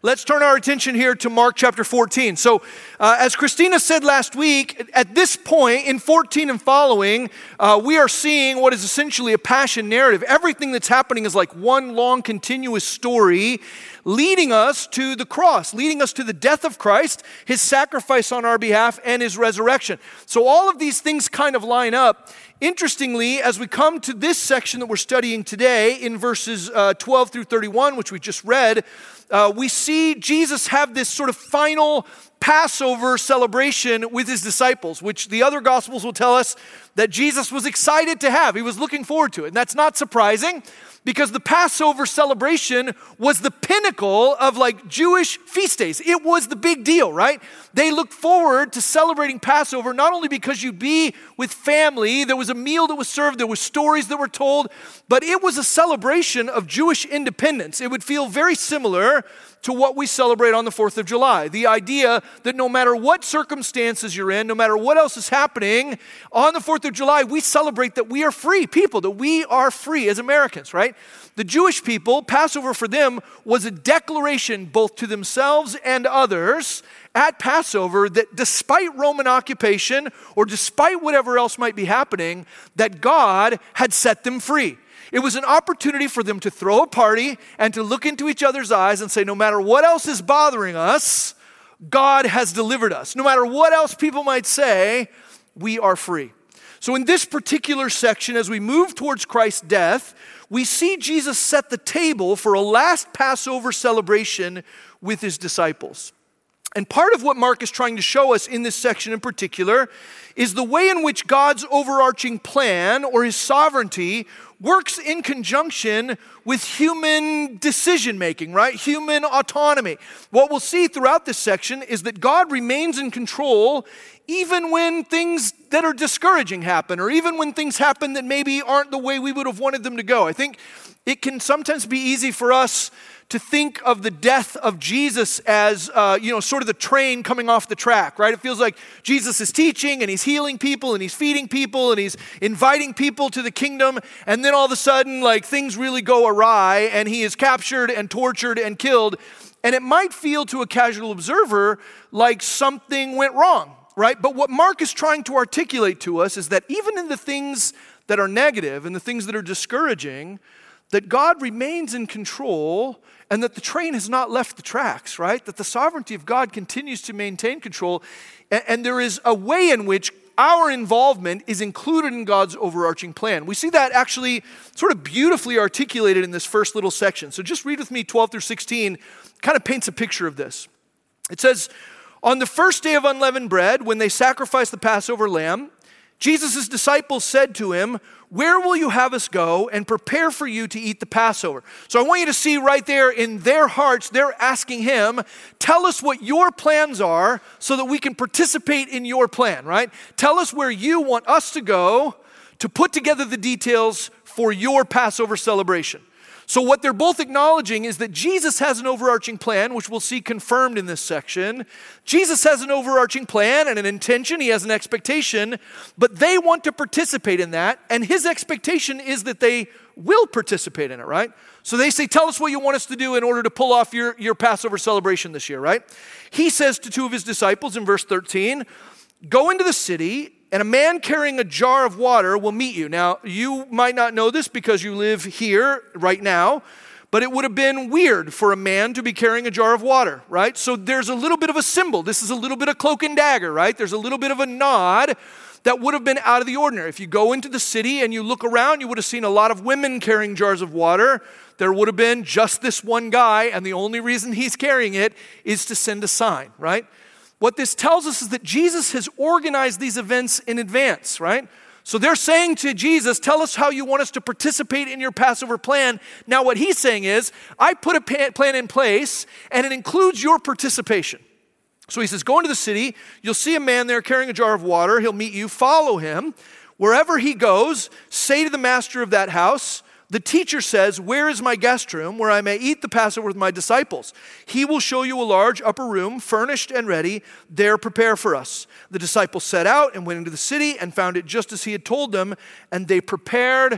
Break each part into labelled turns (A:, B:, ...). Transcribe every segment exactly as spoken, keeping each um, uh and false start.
A: let's turn our attention here to Mark chapter fourteen. So uh, as Christina said last week, at this point in fourteen and following, uh, we are seeing what is essentially a passion narrative. Everything that's happening is like one long continuous story leading us to the cross, leading us to the death of Christ, his sacrifice on our behalf, and his resurrection. So all of these things kind of line up. Interestingly, as we come to this section that we're studying today in verses uh, twelve through thirty-one, which we just read, uh, we see Jesus have this sort of final Passover celebration with his disciples, which the other Gospels will tell us that Jesus was excited to have. He was looking forward to it. And that's not surprising, because the Passover celebration was the pinnacle of like Jewish feast days. It was the big deal, right? They looked forward to celebrating Passover not only because you'd be with family, there was a meal that was served, there were stories that were told, but it was a celebration of Jewish independence. It would feel very similar to what we celebrate on the fourth of July. The idea that no matter what circumstances you're in, no matter what else is happening, on the fourth of July, we celebrate that we are free people, that we are free as Americans, right? The Jewish people, Passover for them was a declaration both to themselves and others at Passover that despite Roman occupation or despite whatever else might be happening, that God had set them free. It was an opportunity for them to throw a party and to look into each other's eyes and say, no matter what else is bothering us, God has delivered us. No matter what else people might say, we are free. So in this particular section, as we move towards Christ's death, we see Jesus set the table for a last Passover celebration with his disciples. And part of what Mark is trying to show us in this section in particular is the way in which God's overarching plan or his sovereignty works in conjunction with human decision-making, right? Human autonomy. What we'll see throughout this section is that God remains in control even when things that are discouraging happen, or even when things happen that maybe aren't the way we would have wanted them to go. I think it can sometimes be easy for us to think of the death of Jesus as, uh, you know, sort of the train coming off the track, right? It feels like Jesus is teaching and he's healing people and he's feeding people and he's inviting people to the kingdom. And then all of a sudden, like things really go awry and he is captured and tortured and killed. And it might feel to a casual observer like something went wrong, right? But what Mark is trying to articulate to us is that even in the things that are negative and the things that are discouraging, that God remains in control and that the train has not left the tracks, right? That the sovereignty of God continues to maintain control. And, and there is a way in which our involvement is included in God's overarching plan. We see that actually sort of beautifully articulated in this first little section. So just read with me twelve through sixteen, kind of paints a picture of this. It says, on the first day of unleavened bread, when they sacrificed the Passover lamb, Jesus' disciples said to him, where will you have us go and prepare for you to eat the Passover? So I want you to see right there in their hearts, they're asking him, tell us what your plans are so that we can participate in your plan, right? Tell us where you want us to go to put together the details for your Passover celebration. So what they're both acknowledging is that Jesus has an overarching plan, which we'll see confirmed in this section. Jesus has an overarching plan and an intention. He has an expectation, but they want to participate in that. And his expectation is that they will participate in it, right? So they say, tell us what you want us to do in order to pull off your, your Passover celebration this year, right? He says to two of his disciples in verse thirteen, go into the city, and a man carrying a jar of water will meet you. Now, you might not know this because you live here right now, but it would have been weird for a man to be carrying a jar of water, right? So there's a little bit of a symbol. This is a little bit of cloak and dagger, right? There's a little bit of a nod that would have been out of the ordinary. If you go into the city and you look around, you would have seen a lot of women carrying jars of water. There would have been just this one guy, and the only reason he's carrying it is to send a sign, right? What this tells us is that Jesus has organized these events in advance, right? So they're saying to Jesus, tell us how you want us to participate in your Passover plan. Now what he's saying is, I put a plan in place and it includes your participation. So he says, go into the city, you'll see a man there carrying a jar of water, he'll meet you, follow him. Wherever he goes, say to the master of that house, the teacher says, where is my guest room where I may eat the Passover with my disciples? He will show you a large upper room, furnished and ready. There prepare for us. The disciples set out and went into the city and found it just as he had told them, and they prepared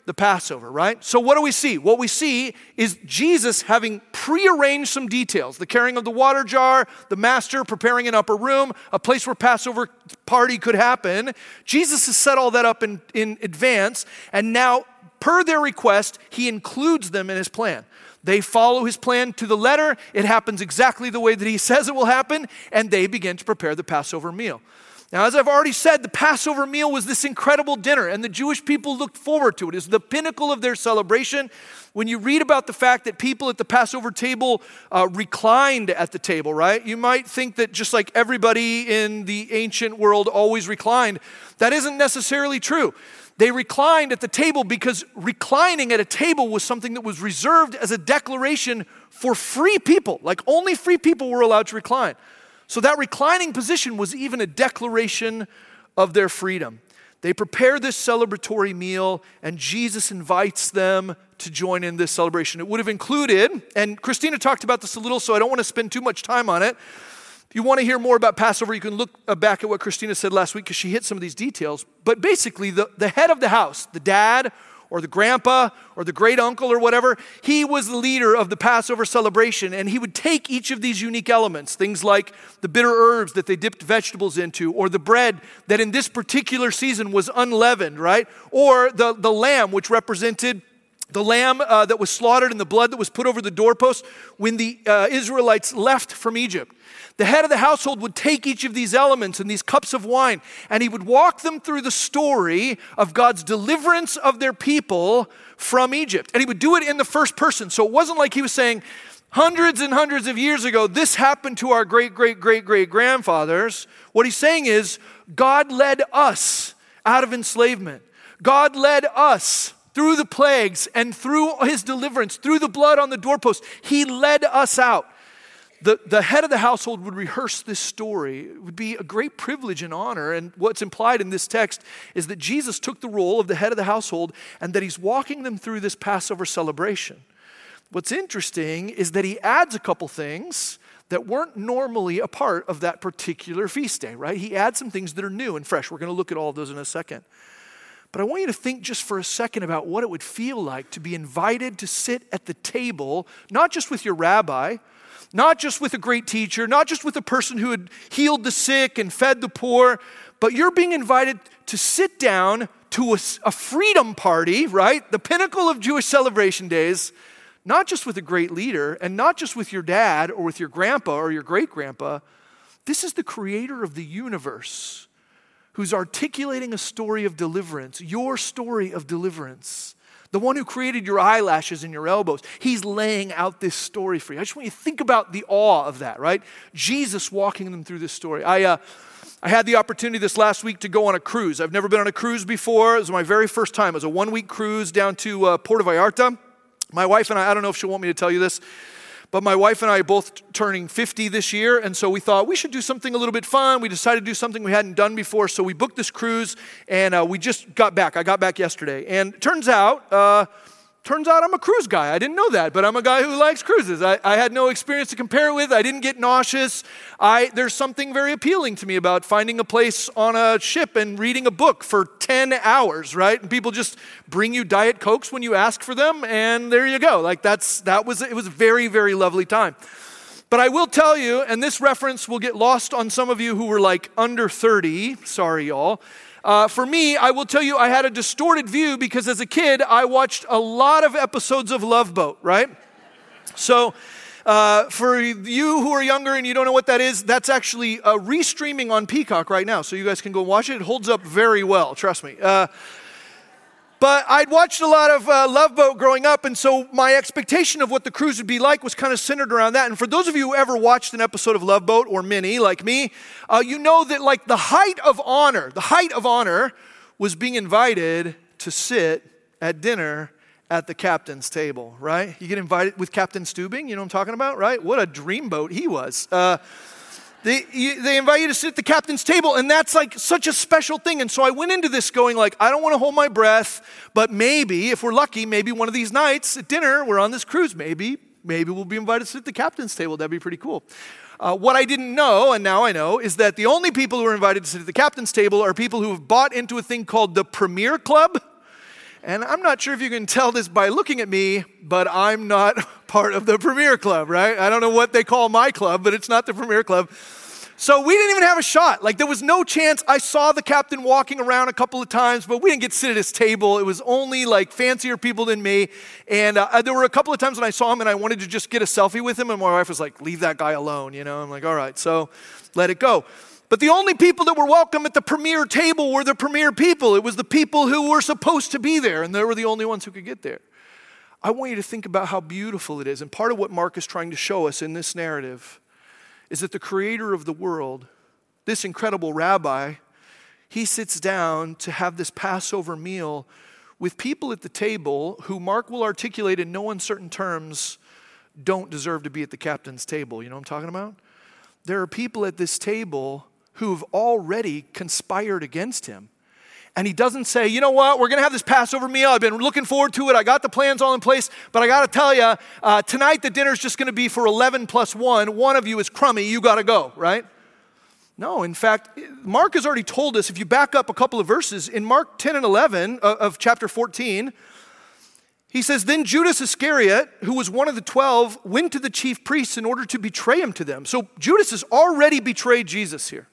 A: the Passover, right? So what do we see? What we see is Jesus having prearranged some details. The carrying of the water jar, the master preparing an upper room, a place where Passover party could happen. Jesus has set all that up in, in advance, and now, per their request, he includes them in his plan. They follow his plan to the letter. It happens exactly the way that he says it will happen, and they begin to prepare the Passover meal. Now, as I've already said, the Passover meal was this incredible dinner, and the Jewish people looked forward to it. It was the pinnacle of their celebration. When you read about the fact that people at the Passover table uh, reclined at the table, right? You might think that just like everybody in the ancient world always reclined. That isn't necessarily true. They reclined at the table because reclining at a table was something that was reserved as a declaration for free people. Like only free people were allowed to recline. So that reclining position was even a declaration of their freedom. They prepare this celebratory meal, and Jesus invites them to join in this celebration. It would have included, and Christina talked about this a little, so I don't want to spend too much time on it. If you want to hear more about Passover, you can look back at what Christina said last week because she hit some of these details. But basically, the, the head of the house, the dad or the grandpa or the great uncle or whatever, he was the leader of the Passover celebration, and he would take each of these unique elements, things like the bitter herbs that they dipped vegetables into, or the bread that in this particular season was unleavened, right? Or the, the lamb, which represented the lamb uh, that was slaughtered and the blood that was put over the doorpost when the uh, Israelites left from Egypt. The head of the household would take each of these elements and these cups of wine, and he would walk them through the story of God's deliverance of their people from Egypt. And he would do it in the first person. So it wasn't like he was saying, hundreds and hundreds of years ago, this happened to our great, great, great, great grandfathers. What he's saying is, God led us out of enslavement. God led us through the plagues and through his deliverance, through the blood on the doorpost. He led us out. The, the head of the household would rehearse this story. It would be a great privilege and honor. And what's implied in this text is that Jesus took the role of the head of the household and that he's walking them through this Passover celebration. What's interesting is that he adds a couple things that weren't normally a part of that particular feast day, right? He adds some things that are new and fresh. We're going to look at all of those in a second. But I want you to think just for a second about what it would feel like to be invited to sit at the table, not just with your rabbi, not just with a great teacher, not just with a person who had healed the sick and fed the poor, but you're being invited to sit down to a, a freedom party, right? The pinnacle of Jewish celebration days, not just with a great leader and not just with your dad or with your grandpa or your great-grandpa. This is the creator of the universe who's articulating a story of deliverance, your story of deliverance. The one who created your eyelashes and your elbows. He's laying out this story for you. I just want you to think about the awe of that, right? Jesus walking them through this story. I uh, I had the opportunity this last week to go on a cruise. I've never been on a cruise before. It was my very first time. It was a one-week cruise down to uh, Puerto Vallarta. My wife and I, I don't know if she'll want me to tell you this, but my wife and I are both turning fifty this year, and so we thought we should do something a little bit fun. We decided to do something we hadn't done before, so we booked this cruise, and uh, we just got back. I got back yesterday, and it turns out, uh, turns out I'm a cruise guy. I didn't know that, but I'm a guy who likes cruises. I, I had no experience to compare it with. I didn't get nauseous. I, there's something very appealing to me about finding a place on a ship and reading a book for ten hours, right? And people just bring you Diet Cokes when you ask for them, and there you go. Like that's that was it was a very, very lovely time. But I will tell you, and this reference will get lost on some of you who were like under thirty. Sorry, y'all. Uh, for me, I will tell you, I had a distorted view because as a kid, I watched a lot of episodes of Love Boat, right? So uh, for you who are younger and you don't know what that is, that's actually uh, restreaming on Peacock right now. So you guys can go watch it. It holds up very well, trust me. Uh, But I'd watched a lot of uh, Love Boat growing up, and so my expectation of what the cruise would be like was kind of centered around that. And for those of you who ever watched an episode of Love Boat, or many like me, uh, you know that like the height of honor, the height of honor was being invited to sit at dinner at the captain's table, right? You get invited with Captain Stubing, you know what I'm talking about, right? What a dreamboat he was. Uh, They, they invite you to sit at the captain's table, and that's like such a special thing. And so I went into this going like, I don't want to hold my breath, but maybe, if we're lucky, maybe one of these nights at dinner, we're on this cruise, maybe, maybe we'll be invited to sit at the captain's table. That'd be pretty cool. Uh, what I didn't know, and now I know, is that the only people who are invited to sit at the captain's table are people who have bought into a thing called the Premier Club. And I'm not sure if you can tell this by looking at me, but I'm not part of the Premier Club, right? I don't know what they call my club, but it's not the Premier Club. So we didn't even have a shot. Like there was no chance. I saw the captain walking around a couple of times, but we didn't get to sit at his table. It was only like fancier people than me. And uh, there were a couple of times when I saw him and I wanted to just get a selfie with him. And my wife was like, leave that guy alone. You know, I'm like, all right, so let it go. But the only people that were welcome at the premier table were the premier people. It was the people who were supposed to be there. And they were the only ones who could get there. I want you to think about how beautiful it is. And part of what Mark is trying to show us in this narrative is that the creator of the world, this incredible rabbi, he sits down to have this Passover meal with people at the table who Mark will articulate in no uncertain terms don't deserve to be at the captain's table. You know what I'm talking about? There are people at this table who've already conspired against him. And he doesn't say, you know what, we're going to have this Passover meal. I've been looking forward to it. I got the plans all in place. But I got to tell you, uh, tonight the dinner's just going to be for eleven plus one. One of you is crummy. You got to go, right? No, in fact, Mark has already told us, if you back up a couple of verses, in Mark ten and eleven of, of chapter fourteen, he says, then Judas Iscariot, who was one of the twelve, went to the chief priests in order to betray him to them. So Judas has already betrayed Jesus here.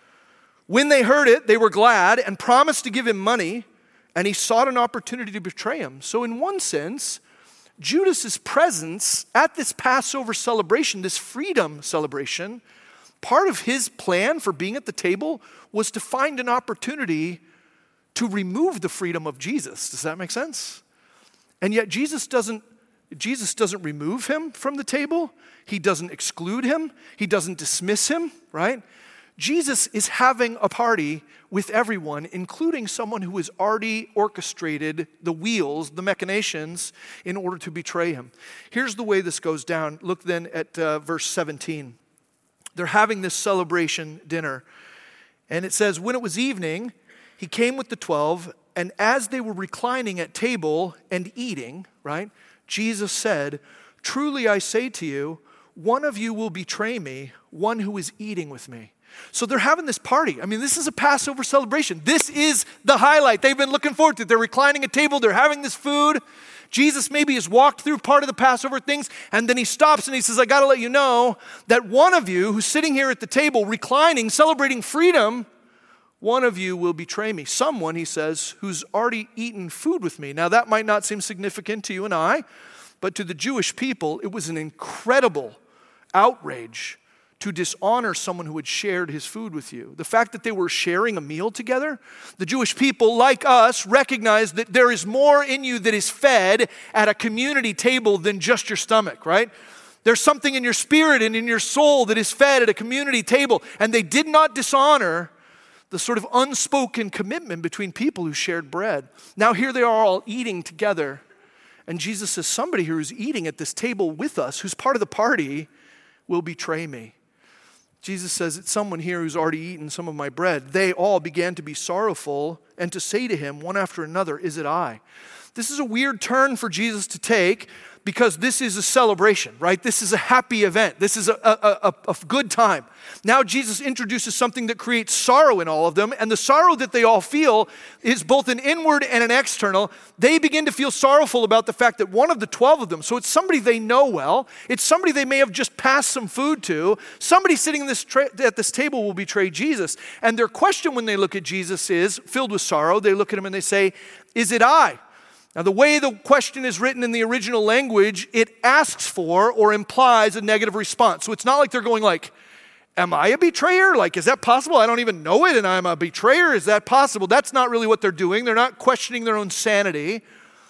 A: When they heard it, they were glad and promised to give him money, and he sought an opportunity to betray him. So in one sense, Judas's presence at this Passover celebration, this freedom celebration, part of his plan for being at the table was to find an opportunity to remove the freedom of Jesus. Does that make sense? And yet Jesus doesn't, Jesus doesn't remove him from the table. He doesn't exclude him. He doesn't dismiss him, right? Jesus is having a party with everyone, including someone who has already orchestrated the wheels, the machinations, in order to betray him. Here's the way this goes down. Look then at uh, verse seventeen. They're having this celebration dinner. And it says, when it was evening, he came with the twelve, and as they were reclining at table and eating, right, Jesus said, truly I say to you, one of you will betray me, one who is eating with me. So they're having this party. I mean, this is a Passover celebration. This is the highlight. They've been looking forward to it. They're reclining at table. They're having this food. Jesus maybe has walked through part of the Passover things, and then he stops and he says, I got to let you know that one of you who's sitting here at the table, reclining, celebrating freedom, one of you will betray me. Someone, he says, who's already eaten food with me. Now, that might not seem significant to you and I, but to the Jewish people, it was an incredible outrage to dishonor someone who had shared his food with you. The fact that they were sharing a meal together, the Jewish people, like us, recognize that there is more in you that is fed at a community table than just your stomach, right? There's something in your spirit and in your soul that is fed at a community table, and they did not dishonor the sort of unspoken commitment between people who shared bread. Now here they are all eating together, and Jesus says, somebody who's eating at this table with us, who's part of the party, will betray me. Jesus says, it's someone here who's already eaten some of my bread. They all began to be sorrowful and to say to him, one after another, is it I? This is a weird turn for Jesus to take because this is a celebration, right? This is a happy event. This is a, a, a, a good time. Now Jesus introduces something that creates sorrow in all of them, and the sorrow that they all feel is both an inward and an external. They begin to feel sorrowful about the fact that one of the twelve of them, so it's somebody they know well, it's somebody they may have just passed some food to, somebody sitting in this tra- at this table will betray Jesus. And their question when they look at Jesus is, filled with sorrow, they look at him and they say, is it I? Now, the way the question is written in the original language, it asks for or implies a negative response. So it's not like they're going like, am I a betrayer? Like, is that possible? I don't even know it and I'm a betrayer. Is that possible? That's not really what they're doing. They're not questioning their own sanity.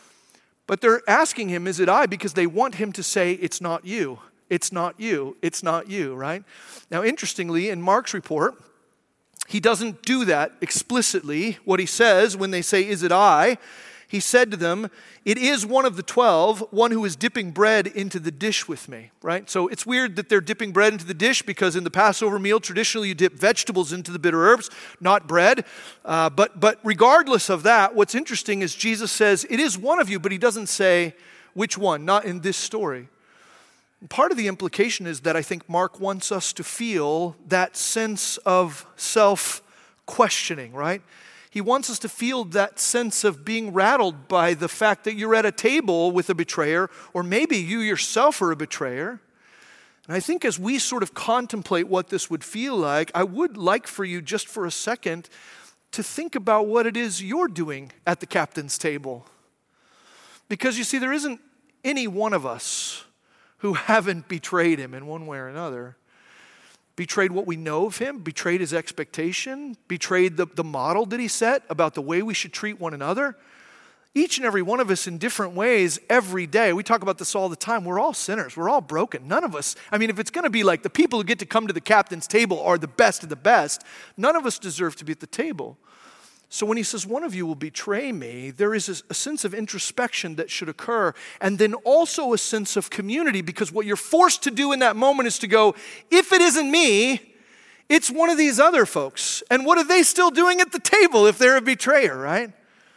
A: But they're asking him, is it I? Because they want him to say, it's not you. It's not you. It's not you, right? Now, interestingly, in Mark's report, he doesn't do that explicitly. What he says when they say, is it I? He said to them, it is one of the twelve, one who is dipping bread into the dish with me, right? So it's weird that they're dipping bread into the dish because in the Passover meal, traditionally you dip vegetables into the bitter herbs, not bread. Uh, but, but regardless of that, what's interesting is Jesus says, it is one of you, but he doesn't say which one, not in this story. And part of the implication is that I think Mark wants us to feel that sense of self-questioning, right? He he wants us to feel that sense of being rattled by the fact that you're at a table with a betrayer, or maybe you yourself are a betrayer. And I think as we sort of contemplate what this would feel like, I would like for you just for a second to think about what it is you're doing at the captain's table. Because you see, there isn't any one of us who haven't betrayed him in one way or another. Betrayed what we know of him, betrayed his expectation, betrayed the, the model that he set about the way we should treat one another. Each and every one of us in different ways every day. We talk about this all the time. We're all sinners. We're all broken. None of us, I mean, if it's going to be like the people who get to come to the captain's table are the best of the best, none of us deserve to be at the table. So when he says, one of you will betray me, there is a, a sense of introspection that should occur, and then also a sense of community, because what you're forced to do in that moment is to go, if it isn't me, it's one of these other folks. And what are they still doing at the table if they're a betrayer, right?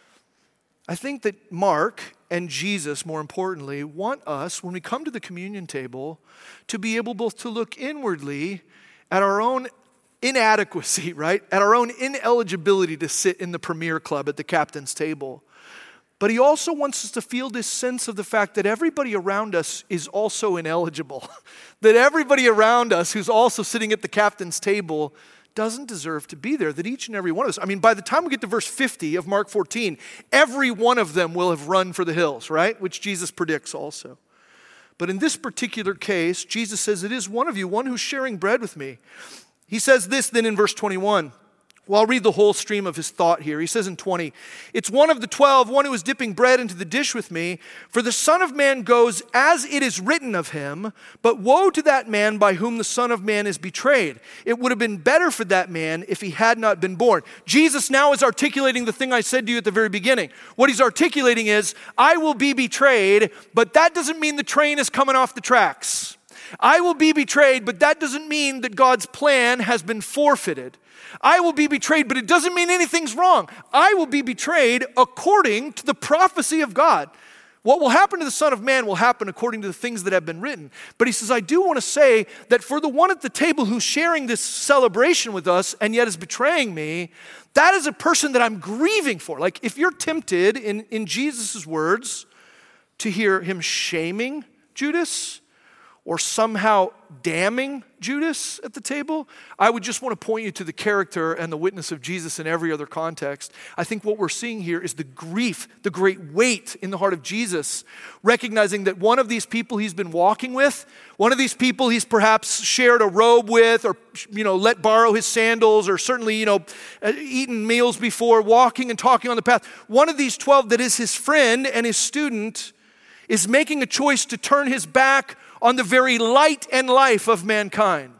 A: I think that Mark and Jesus, more importantly, want us, when we come to the communion table, to be able both to look inwardly at our own inadequacy, right? At our own ineligibility to sit in the premier club at the captain's table. But he also wants us to feel this sense of the fact that everybody around us is also ineligible. That everybody around us who's also sitting at the captain's table doesn't deserve to be there. That each and every one of us, I mean, by the time we get to verse fifty of Mark fourteen, every one of them will have run for the hills, right? Which Jesus predicts also. But in this particular case, Jesus says, it is one of you, one who's sharing bread with me. He says this then in verse twenty-one. Well, I'll read the whole stream of his thought here. He says in twenty, it's one of the twelve, one who is dipping bread into the dish with me. For the Son of Man goes as it is written of him, but woe to that man by whom the Son of Man is betrayed. It would have been better for that man if he had not been born. Jesus now is articulating the thing I said to you at the very beginning. What he's articulating is, I will be betrayed, but that doesn't mean the train is coming off the tracks. I will be betrayed, but that doesn't mean that God's plan has been forfeited. I will be betrayed, but it doesn't mean anything's wrong. I will be betrayed according to the prophecy of God. What will happen to the Son of Man will happen according to the things that have been written. But he says, I do want to say that for the one at the table who's sharing this celebration with us and yet is betraying me, that is a person that I'm grieving for. Like if you're tempted in, in Jesus' words to hear him shaming Judas, or somehow damning Judas at the table, I would just want to point you to the character and the witness of Jesus in every other context. I think what we're seeing here is the grief, the great weight in the heart of Jesus, recognizing that one of these people he's been walking with, one of these people he's perhaps shared a robe with, or you know, let borrow his sandals, or certainly you know, eaten meals before, walking and talking on the path. One of these twelve that is his friend and his student is making a choice to turn his back on the very light and life of mankind.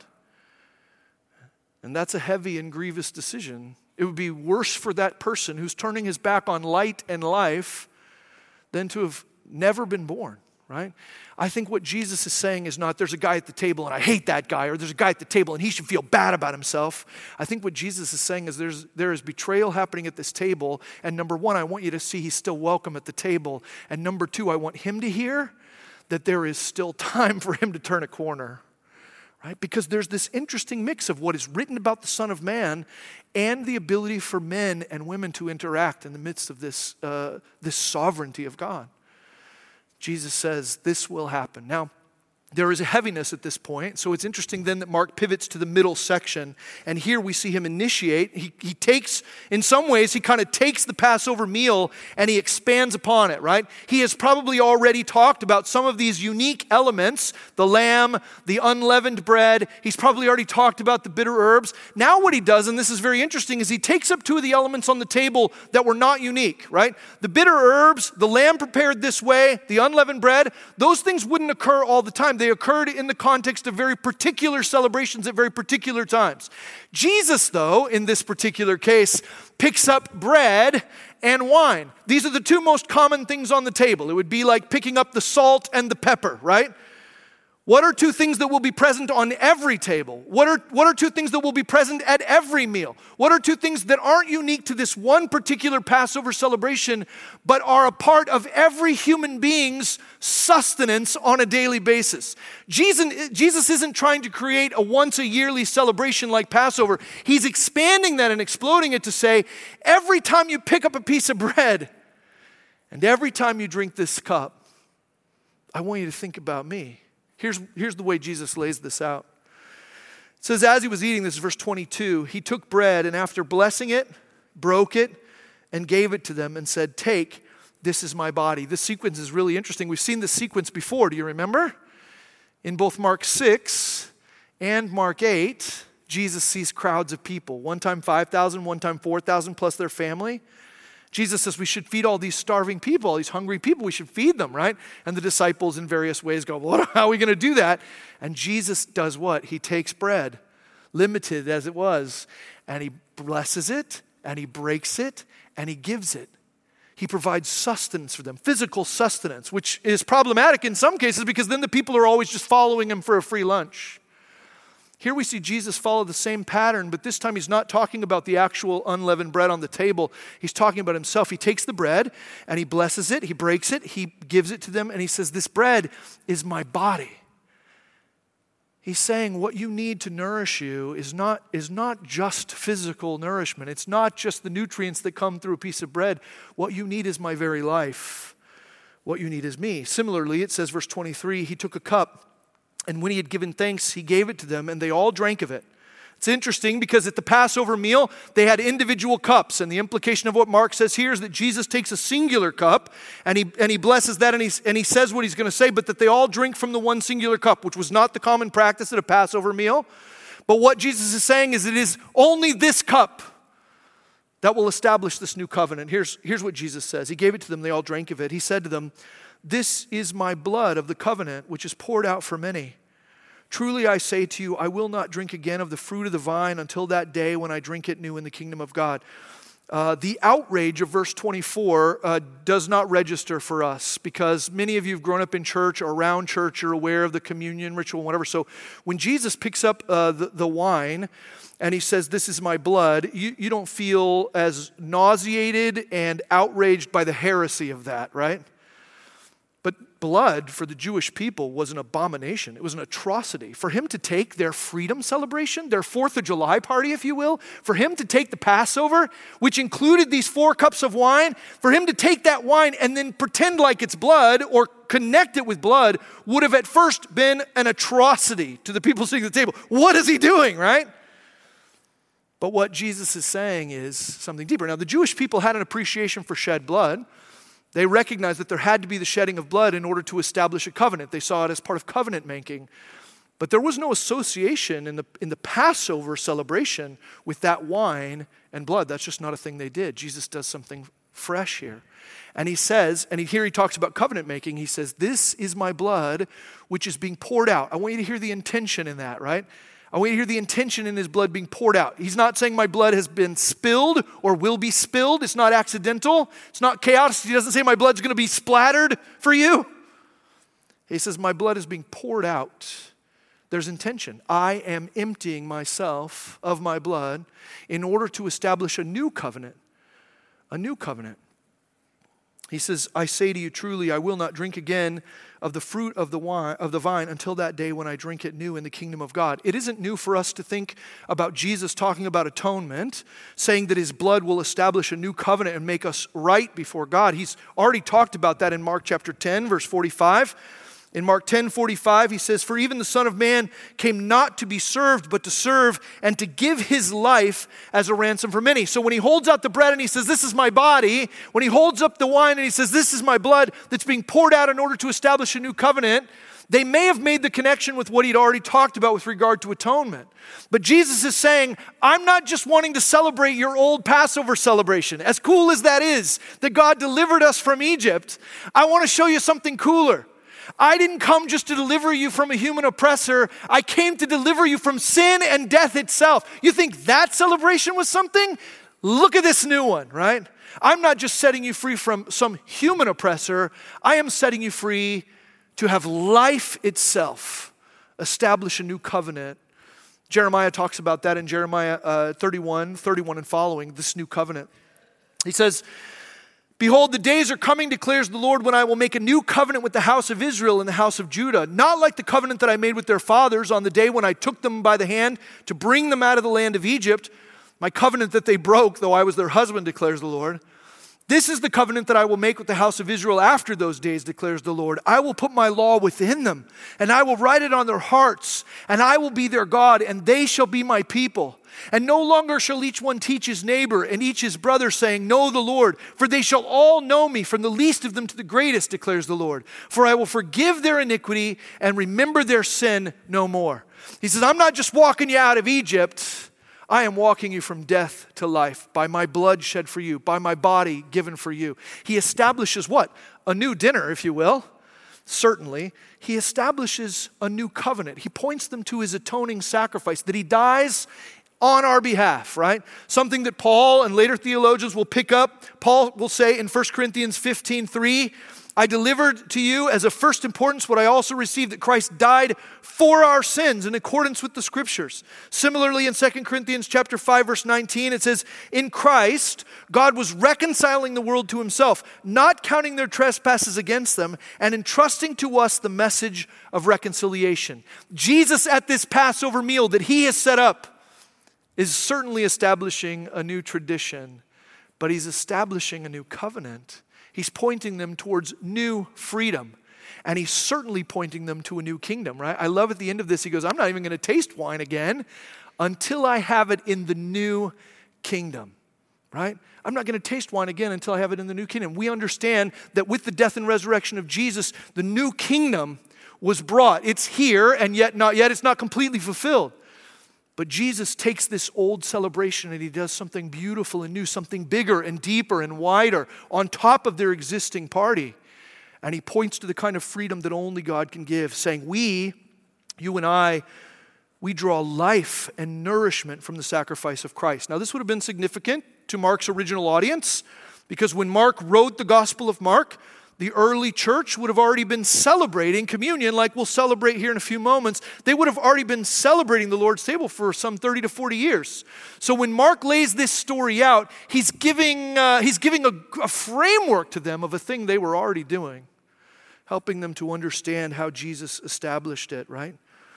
A: And that's a heavy and grievous decision. It would be worse for that person who's turning his back on light and life than to have never been born, right? I think what Jesus is saying is not there's a guy at the table and I hate that guy, or there's a guy at the table and he should feel bad about himself. I think what Jesus is saying is there's there is betrayal happening at this table, and number one, I want you to see he's still welcome at the table, and number two, I want him to hear that there is still time for him to turn a corner, right? Because there's this interesting mix of what is written about the Son of Man and the ability for men and women to interact in the midst of this, uh, this sovereignty of God. Jesus says this will happen. Now, there is a heaviness at this point, so it's interesting then that Mark pivots to the middle section, and here we see him initiate. He, he takes, in some ways, he kind of takes the Passover meal and he expands upon it, right? He has probably already talked about some of these unique elements, the lamb, the unleavened bread. He's probably already talked about the bitter herbs. Now what he does, and this is very interesting, is he takes up two of the elements on the table that were not unique, right? The bitter herbs, the lamb prepared this way, the unleavened bread, those things wouldn't occur all the time. They occurred in the context of very particular celebrations at very particular times. Jesus, though, in this particular case, picks up bread and wine. These are the two most common things on the table. It would be like picking up the salt and the pepper, right? What are two things that will be present on every table? What are, what are two things that will be present at every meal? What are two things that aren't unique to this one particular Passover celebration, but are a part of every human being's sustenance on a daily basis? Jesus, Jesus isn't trying to create a once-a-yearly celebration like Passover. He's expanding that and exploding it to say, every time you pick up a piece of bread and every time you drink this cup, I want you to think about me. Here's, here's the way Jesus lays this out. It says, as he was eating, this is verse twenty-two, he took bread and after blessing it, broke it, and gave it to them and said, take, this is my body. This sequence is really interesting. We've seen this sequence before, do you remember? In both Mark six and Mark eight, Jesus sees crowds of people. One time five thousand, one time four thousand plus their family. Jesus says we should feed all these starving people, all these hungry people. We should feed them, right? And the disciples in various ways go, well, how are we going to do that? And Jesus does what? He takes bread, limited as it was, and he blesses it, and he breaks it, and he gives it. He provides sustenance for them, physical sustenance, which is problematic in some cases because then the people are always just following him for a free lunch. Here we see Jesus follow the same pattern, but this time he's not talking about the actual unleavened bread on the table. He's talking about himself. He takes the bread and he blesses it, he breaks it, he gives it to them, and he says, this bread is my body. He's saying what you need to nourish you is not, is not just physical nourishment. It's not just the nutrients that come through a piece of bread. What you need is my very life. What you need is me. Similarly, it says, verse twenty-three, he took a cup, and when he had given thanks, he gave it to them, and they all drank of it. It's interesting because at the Passover meal, they had individual cups. And the implication of what Mark says here is that Jesus takes a singular cup, and he, and he blesses that, and he, and he says what he's going to say, but that they all drink from the one singular cup, which was not the common practice at a Passover meal. But what Jesus is saying is it is only this cup that will establish this new covenant. Here's, here's what Jesus says. He gave it to them. They all drank of it. He said to them, this is my blood of the covenant, which is poured out for many. Truly I say to you, I will not drink again of the fruit of the vine until that day when I drink it new in the kingdom of God. Uh, the outrage of verse twenty-four uh, does not register for us because many of you have grown up in church or around church. You're aware of the communion ritual, whatever. So when Jesus picks up uh, the, the wine and he says, this is my blood, you, you don't feel as nauseated and outraged by the heresy of that, right? But blood for the Jewish people was an abomination. It was an atrocity. For him to take their freedom celebration, their fourth of July party, if you will, for him to take the Passover, which included these four cups of wine, for him to take that wine and then pretend like it's blood or connect it with blood would have at first been an atrocity to the people sitting at the table. What is he doing, right? But what Jesus is saying is something deeper. Now, the Jewish people had an appreciation for shed blood. They recognized that there had to be the shedding of blood in order to establish a covenant. They saw it as part of covenant making. But there was no association in the, in the Passover celebration with that wine and blood. That's just not a thing they did. Jesus does something fresh here. And he says, and here he talks about covenant making. He says, this is my blood, which is being poured out. I want you to hear the intention in that, right? I want you to hear the intention in his blood being poured out. He's not saying my blood has been spilled or will be spilled. It's not accidental. It's not chaos. He doesn't say my blood's going to be splattered for you. He says my blood is being poured out. There's intention. I am emptying myself of my blood in order to establish a new covenant. A new covenant. He says, I say to you truly, I will not drink again of the fruit of the wine of the vine until that day when I drink it new in the kingdom of God. It isn't new for us to think about Jesus talking about atonement, saying that his blood will establish a new covenant and make us right before God. He's already talked about that in Mark chapter ten, verse forty-five. In Mark ten forty-five, he says, for even the Son of Man came not to be served, but to serve and to give his life as a ransom for many. So when he holds out the bread and he says, this is my body, when he holds up the wine and he says, this is my blood that's being poured out in order to establish a new covenant, they may have made the connection with what he'd already talked about with regard to atonement. But Jesus is saying, I'm not just wanting to celebrate your old Passover celebration, as cool as that is, that God delivered us from Egypt. I want to show you something cooler. I didn't come just to deliver you from a human oppressor. I came to deliver you from sin and death itself. You think that celebration was something? Look at this new one, right? I'm not just setting you free from some human oppressor. I am setting you free to have life itself. establish a new covenant. Jeremiah talks about that in Jeremiah uh, thirty-one, thirty-one and following, this new covenant. He says, behold, the days are coming, declares the Lord, when I will make a new covenant with the house of Israel and the house of Judah, not like the covenant that I made with their fathers on the day when I took them by the hand to bring them out of the land of Egypt, my covenant that they broke, though I was their husband, declares the Lord. This is the covenant that I will make with the house of Israel after those days, declares the Lord. I will put my law within them, and I will write it on their hearts, and I will be their God, and they shall be my people. And no longer shall each one teach his neighbor and each his brother, saying, know the Lord, for they shall all know me, from the least of them to the greatest, declares the Lord. For I will forgive their iniquity and remember their sin no more. He says, I'm not just walking you out of Egypt. I am walking you from death to life by my blood shed for you, by my body given for you. He establishes what? A new dinner, if you will. Certainly. He establishes a new covenant. He points them to his atoning sacrifice, that he dies on our behalf, right? Something that Paul and later theologians will pick up. Paul will say in First Corinthians fifteen three, I delivered to you as of first importance what I also received, that Christ died for our sins in accordance with the Scriptures. Similarly, in Second Corinthians chapter five, verse nineteen, it says, in Christ, God was reconciling the world to himself, not counting their trespasses against them, and entrusting to us the message of reconciliation. Jesus at this Passover meal that he has set up is certainly establishing a new tradition, but he's establishing a new covenant. He's pointing them towards new freedom. And he's certainly pointing them to a new kingdom, right? I love at the end of this, he goes, I'm not even going to taste wine again until I have it in the new kingdom, right? I'm not going to taste wine again until I have it in the new kingdom. We understand that with the death and resurrection of Jesus, the new kingdom was brought. It's here, and yet not yet. It's not completely fulfilled. But Jesus takes this old celebration and he does something beautiful and new, something bigger and deeper and wider on top of their existing party. And he points to the kind of freedom that only God can give, saying, we, you and I, we draw life and nourishment from the sacrifice of Christ. Now, this would have been significant to Mark's original audience, because when Mark wrote the Gospel of Mark, the early church would have already been celebrating communion like we'll celebrate here in a few moments. They would have already been celebrating the Lord's table for some thirty to forty years. So when Mark lays this story out, he's giving, uh, he's giving a, a framework to them of a thing they were already doing, helping them to understand how Jesus established it, right?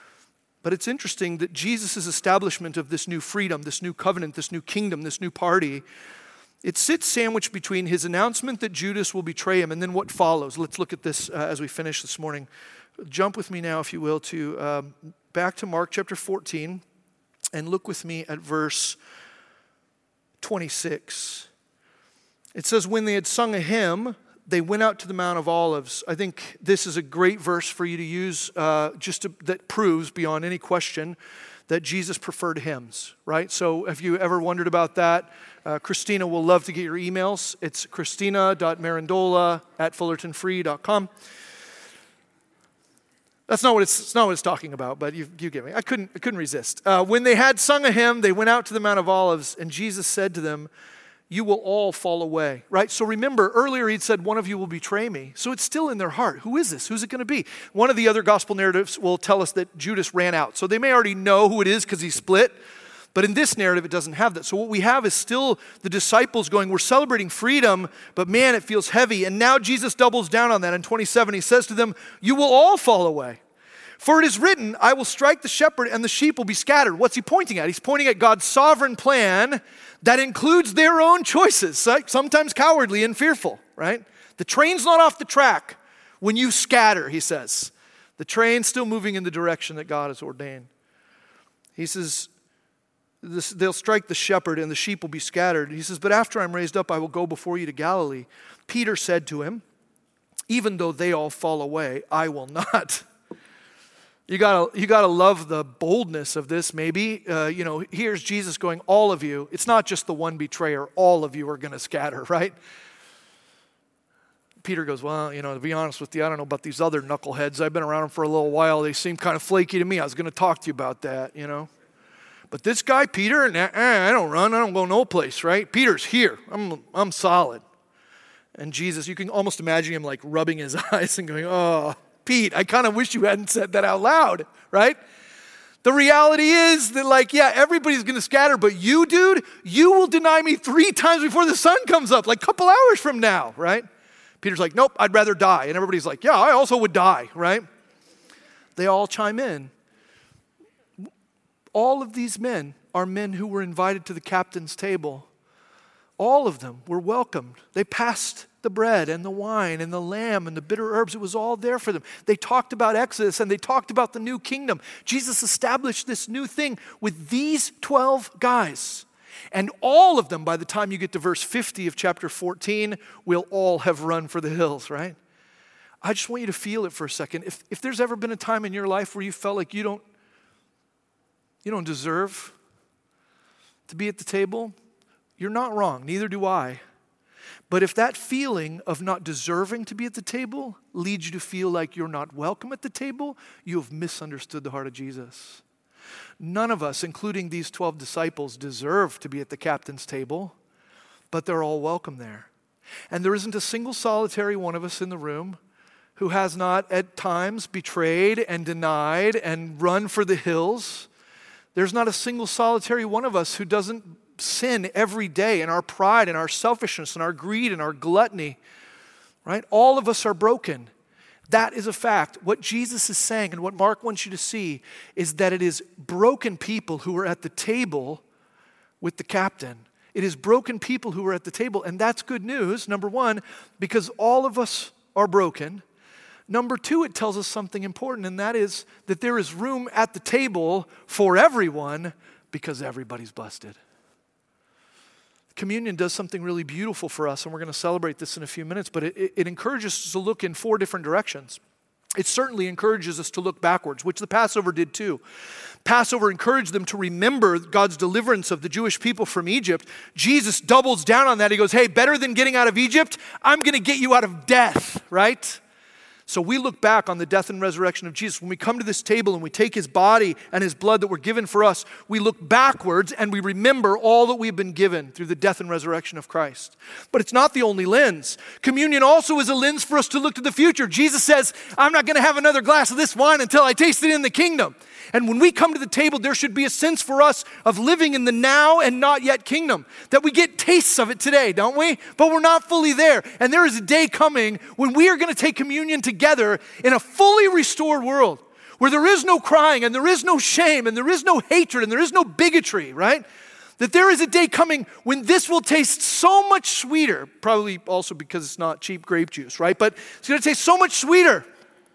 A: But it's interesting that Jesus' establishment of this new freedom, this new covenant, this new kingdom, this new party, it sits sandwiched between his announcement that Judas will betray him and then what follows. Let's look at this uh, as we finish this morning. Jump with me now, if you will, to um, back to Mark chapter fourteen and look with me at verse twenty-six. It says, when they had sung a hymn, they went out to the Mount of Olives. I think this is a great verse for you to use uh, just to, that proves beyond any question that Jesus preferred hymns, right? So if you ever wondered about that, uh, Christina will love to get your emails. It's christina dot marandola at fullerton free dot com. That's not what it's, it's not what it's talking about, but you, you get me. I couldn't, I couldn't resist. Uh, when they had sung a hymn, they went out to the Mount of Olives, and Jesus said to them, you will all fall away, right? So remember, earlier he'd said, one of you will betray me. So it's still in their heart. Who is this? Who's it going to be? One of the other gospel narratives will tell us that Judas ran out. So they may already know who it is because he split. But in this narrative, it doesn't have that. So what we have is still the disciples going, we're celebrating freedom, but man, it feels heavy. And now Jesus doubles down on that. In twenty-seven, he says to them, you will all fall away. For it is written, I will strike the shepherd and the sheep will be scattered. What's he pointing at? He's pointing at God's sovereign plan that includes their own choices, right? Sometimes cowardly and fearful, right? The train's not off the track when you scatter, he says. The train's still moving in the direction that God has ordained. He says, this, they'll strike the shepherd and the sheep will be scattered. He says, but after I'm raised up, I will go before you to Galilee. Peter said to him, even though they all fall away, I will not. You gotta, you gotta love the boldness of this, maybe. Uh, you know, here's Jesus going, all of you. It's not just the one betrayer. All of you are going to scatter, right? Peter goes, well, you know, to be honest with you, I don't know about these other knuckleheads. I've been around them for a little while. They seem kind of flaky to me. I was going to talk to you about that, you know. But this guy, Peter, nah, I don't run. I don't go no place, right? Peter's here. I'm, I'm solid. And Jesus, you can almost imagine him like rubbing his eyes and going, oh, Pete, I kind of wish you hadn't said that out loud, right? The reality is that, like, yeah, everybody's going to scatter, but you, dude, you will deny me three times before the sun comes up, like a couple hours from now, right? Peter's like, nope, I'd rather die. And everybody's like, yeah, I also would die, right? They all chime in. All of these men are men who were invited to the captain's table. All of them were welcomed. They passed the bread and the wine and the lamb and the bitter herbs. It was all there for them. They talked about Exodus and they talked about the new kingdom. Jesus established this new thing with these twelve guys. And all of them, by the time you get to verse fifty of chapter fourteen, will all have run for the hills, right? I just want you to feel it for a second. If, if there's ever been a time in your life where you felt like you don't, you don't deserve to be at the table, you're not wrong, neither do I. But if that feeling of not deserving to be at the table leads you to feel like you're not welcome at the table, you have misunderstood the heart of Jesus. None of us, including these twelve disciples, deserve to be at the captain's table, but they're all welcome there. And there isn't a single solitary one of us in the room who has not at times betrayed and denied and run for the hills. There's not a single solitary one of us who doesn't sin every day in our pride and our selfishness and our greed and our gluttony, right? All of us are broken. That is a fact. What Jesus is saying and what Mark wants you to see is that it is broken people who are at the table with the captain. It is broken people who are at the table, and that's good news, number one, because all of us are broken. Number two, it tells us something important, and that is that there is room at the table for everyone because everybody's busted. Communion does something really beautiful for us, and we're going to celebrate this in a few minutes, but it, it encourages us to look in four different directions. It certainly encourages us to look backwards, which the Passover did too. Passover encouraged them to remember God's deliverance of the Jewish people from Egypt. Jesus doubles down on that. He goes, hey, better than getting out of Egypt, I'm going to get you out of death, right? So we look back on the death and resurrection of Jesus. When we come to this table and we take his body and his blood that were given for us, we look backwards and we remember all that we've been given through the death and resurrection of Christ. But it's not the only lens. Communion also is a lens for us to look to the future. Jesus says, I'm not going to have another glass of this wine until I taste it in the kingdom. And when we come to the table, there should be a sense for us of living in the now and not yet kingdom. That we get tastes of it today, don't we? But we're not fully there. And there is a day coming when we are going to take communion together in a fully restored world where there is no crying and there is no shame and there is no hatred and there is no bigotry, right? That there is a day coming when this will taste so much sweeter, probably also because it's not cheap grape juice, right? But it's going to taste so much sweeter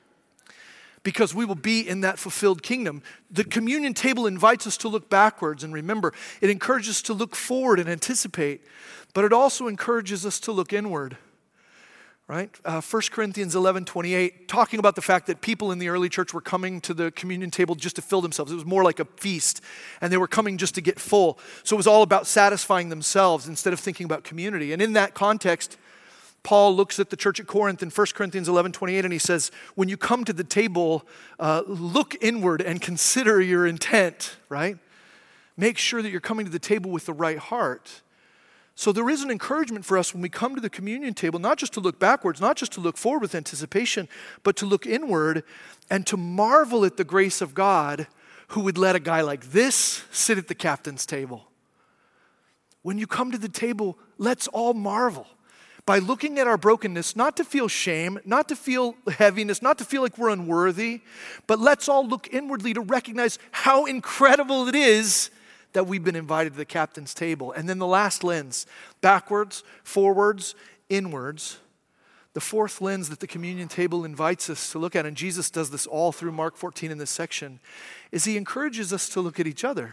A: because we will be in that fulfilled kingdom. The communion table invites us to look backwards and remember. It encourages us to look forward and anticipate, but it also encourages us to look inward, right? Uh, First Corinthians eleven twenty-eight, talking about the fact that people in the early church were coming to the communion table just to fill themselves. It was more like a feast, and they were coming just to get full. So it was all about satisfying themselves instead of thinking about community. And in that context, Paul looks at the church at Corinth in First Corinthians eleven twenty-eight and he says, when you come to the table, uh, look inward and consider your intent, right? Make sure that you're coming to the table with the right heart. So there is an encouragement for us when we come to the communion table, not just to look backwards, not just to look forward with anticipation, but to look inward and to marvel at the grace of God who would let a guy like this sit at the captain's table. When you come to the table, let's all marvel by looking at our brokenness, not to feel shame, not to feel heaviness, not to feel like we're unworthy, but let's all look inwardly to recognize how incredible it is that we've been invited to the captain's table. And then the last lens, backwards, forwards, inwards. The fourth lens that the communion table invites us to look at, and Jesus does this all through Mark fourteen in this section, is he encourages us to look at each other.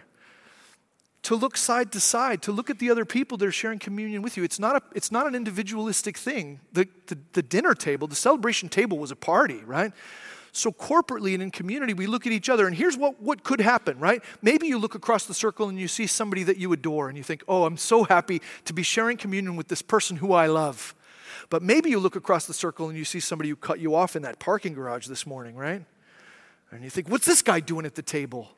A: To look side to side, to look at the other people that are sharing communion with you. It's not a, it's not an individualistic thing. The, the, the dinner table, the celebration table was a party, right? So corporately and in community, we look at each other, and here's what, what could happen, right? Maybe you look across the circle and you see somebody that you adore, and you think, oh, I'm so happy to be sharing communion with this person who I love. But maybe you look across the circle and you see somebody who cut you off in that parking garage this morning, right? And you think, what's this guy doing at the table?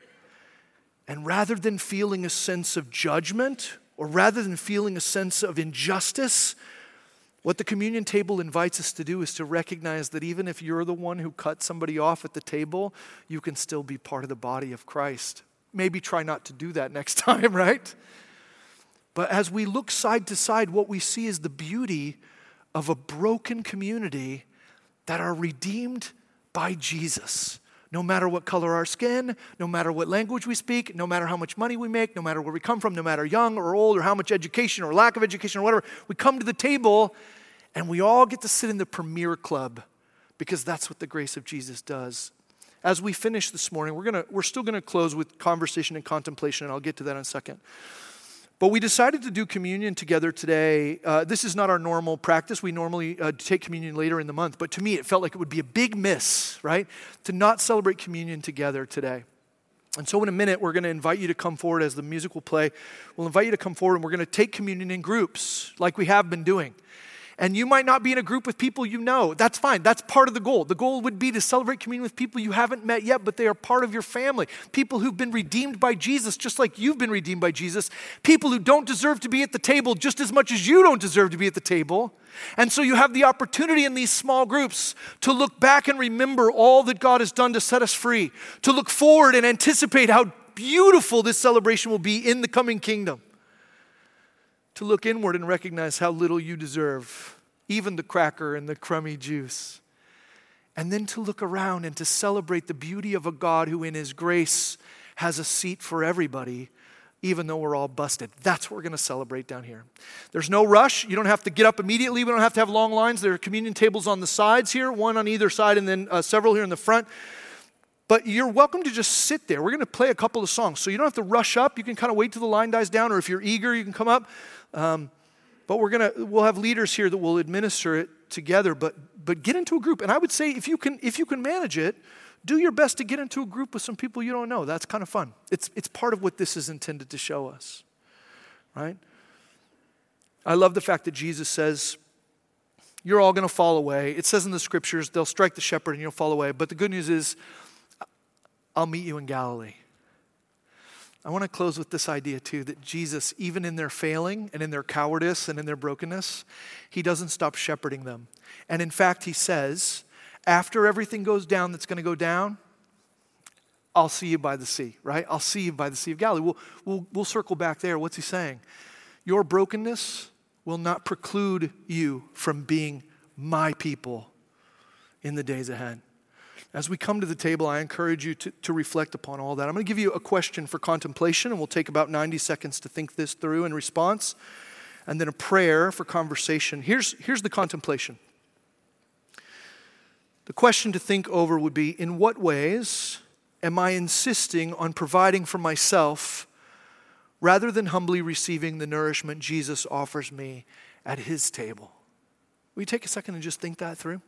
A: And rather than feeling a sense of judgment, or rather than feeling a sense of injustice, What the communion table invites us to do is to recognize that even if you're the one who cut somebody off at the table, you can still be part of the body of Christ. Maybe try not to do that next time, right? But as we look side to side, what we see is the beauty of a broken community that are redeemed by Jesus. No matter what color our skin, no matter what language we speak, no matter how much money we make, no matter where we come from, no matter young or old or how much education or lack of education or whatever, we come to the table and we all get to sit in the premier club because that's what the grace of Jesus does. As we finish this morning, we're gonna we're still gonna close with conversation and contemplation, and I'll get to that in a second. But we decided to do communion together today. Uh, this is not our normal practice. We normally uh, take communion later in the month. But to me, it felt like it would be a big miss, right, to not celebrate communion together today. And so in a minute, we're going to invite you to come forward as the music will play. We'll invite you to come forward, and we're going to take communion in groups like we have been doing. And you might not be in a group with people you know. That's fine. That's part of the goal. The goal would be to celebrate communion with people you haven't met yet, but they are part of your family. People who've been redeemed by Jesus, just like you've been redeemed by Jesus. People who don't deserve to be at the table just as much as you don't deserve to be at the table. And so you have the opportunity in these small groups to look back and remember all that God has done to set us free, to look forward and anticipate how beautiful this celebration will be in the coming kingdom, to look inward and recognize how little you deserve, even the cracker and the crummy juice. And then to look around and to celebrate the beauty of a God who in his grace has a seat for everybody, even though we're all busted. That's what we're going to celebrate down here. There's no rush. You don't have to get up immediately. We don't have to have long lines. There are communion tables on the sides here, one on either side, and then uh, several here in the front. But you're welcome to just sit there. We're going to play a couple of songs, so you don't have to rush up. You can kind of wait till the line dies down, or if you're eager, you can come up. Um, but we're gonna we'll have leaders here that will administer it together. But but get into a group, and I would say if you can if you can manage it, do your best to get into a group with some people you don't know. That's kind of fun. It's it's part of what this is intended to show us, right? I love the fact that Jesus says, "You're all going to fall away." It says in the scriptures, "They'll strike the shepherd, and you'll fall away." But the good news is, I'll meet you in Galilee. I want to close with this idea too, that Jesus, even in their failing and in their cowardice and in their brokenness, he doesn't stop shepherding them. And in fact, he says, after everything goes down that's going to go down, I'll see you by the sea, right? I'll see you by the Sea of Galilee. We'll, we'll, we'll circle back there. What's he saying? Your brokenness will not preclude you from being my people in the days ahead. As we come to the table, I encourage you to, to reflect upon all that. I'm going to give you a question for contemplation, and we'll take about ninety seconds to think this through in response, and then a prayer for conversation. Here's, here's the contemplation. The question to think over would be, in what ways am I insisting on providing for myself rather than humbly receiving the nourishment Jesus offers me at his table? Will you take a second and just think that through?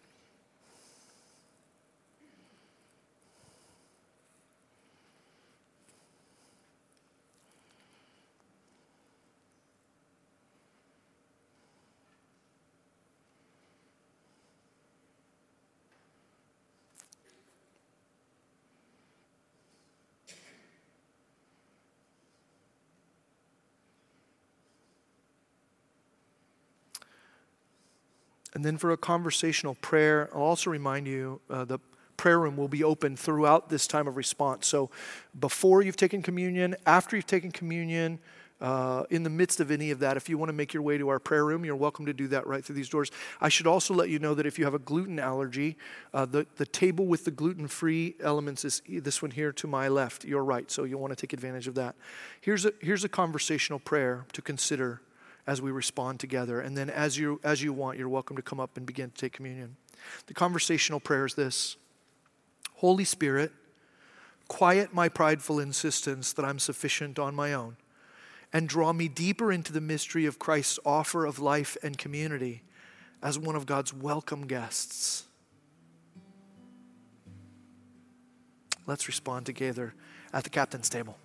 A: And then for a conversational prayer, I'll also remind you uh, the prayer room will be open throughout this time of response. So before you've taken communion, after you've taken communion, uh, in the midst of any of that, if you want to make your way to our prayer room, you're welcome to do that right through these doors. I should also let you know that if you have a gluten allergy, uh, the, the table with the gluten-free elements is this one here to my left, your right. So you'll want to take advantage of that. Here's a, here's a conversational prayer to consider as we respond together. And then as you as you want, you're welcome to come up and begin to take communion. The conversational prayer is this: Holy Spirit, quiet my prideful insistence that I'm sufficient on my own, and draw me deeper into the mystery of Christ's offer of life and community as one of God's welcome guests. Let's respond together at the captain's table.